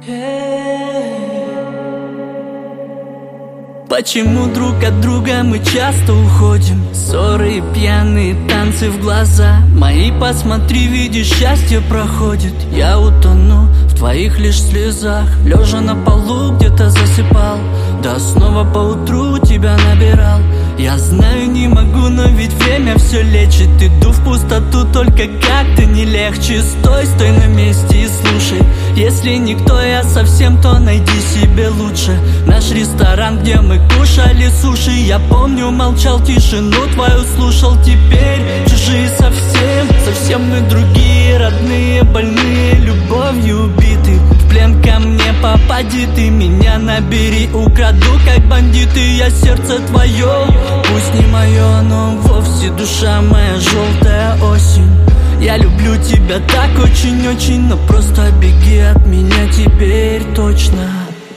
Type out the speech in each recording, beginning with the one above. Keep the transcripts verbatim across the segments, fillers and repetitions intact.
Почему друг от друга мы часто уходим? Ссоры и пьяные танцы в глаза мои, посмотри, видишь, счастье проходит. Я утону в твоих лишь слезах, лежа на полу где-то засыпал, да снова поутру тебя набирал. Я знаю, не могу, но ведь время все лечит. Иду в пустоту, только как-то не легче. Стой, стой на месте и слушай. Если никто, я совсем, то найди себе лучше. Наш ресторан, где мы кушали суши. Я помню, молчал, тишину твою слушал. Теперь чужие совсем, совсем мы другие. Родные, больные, любовью убиты. В плен ко мне попади, ты меня набери. Украду, как бандиты, я сердце твое. Пусть не мое, но вовсе душа моя желтая осень. Я люблю тебя так очень-очень, но просто беги от меня теперь точно.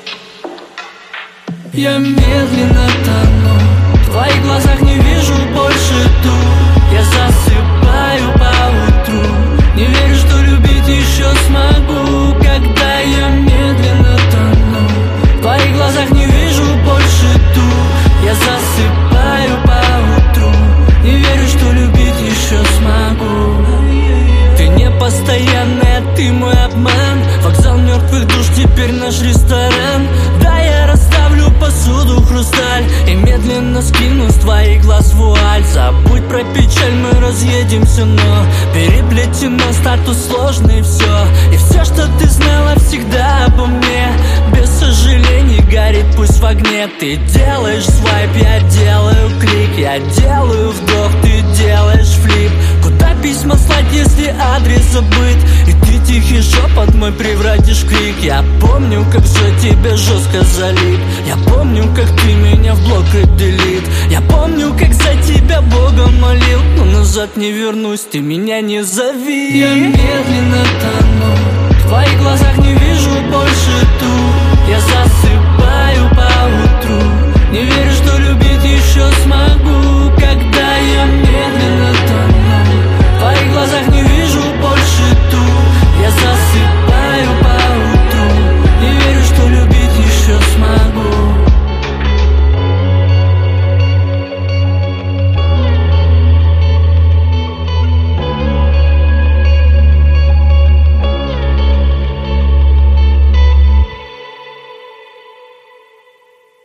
Я медленно тону, в твоих глазах не вижу больше ту. Я засыпаю поутру, не верю, что любить еще смогу. Когда я медленно тону, в твоих глазах не вижу больше ту. Я засыпаю поутру, не верю, что любить еще смогу. Ты не постоянная, ты мой обман. Вокзал мертвых душ, теперь наш ресторан. Да, я расставлю посуду, хрусталь и медленно скину с твоих глаз вуаль. Забудь про печаль, мы разъедемся, но переплетено, статус сложный, все. И все, что ты знала всегда обо мне, без сожалений горит, пусть в огне. Ты делаешь свайп, я делаю клик. Я делаю вдох, ты делаешь флип. Куда письма слать, если адрес забыт? И ты тихий шепот мой превратишь в крик. Я помню, как за тебя жестко залип. Я помню, как ты меня в блок и делит. Я помню, как за тебя Бога молил. Но назад не вернусь, ты меня не зови. Я медленно тону, в твоих глазах не вижу больше ту. Я засыпаю поутру, не верю, что любить еще смогу.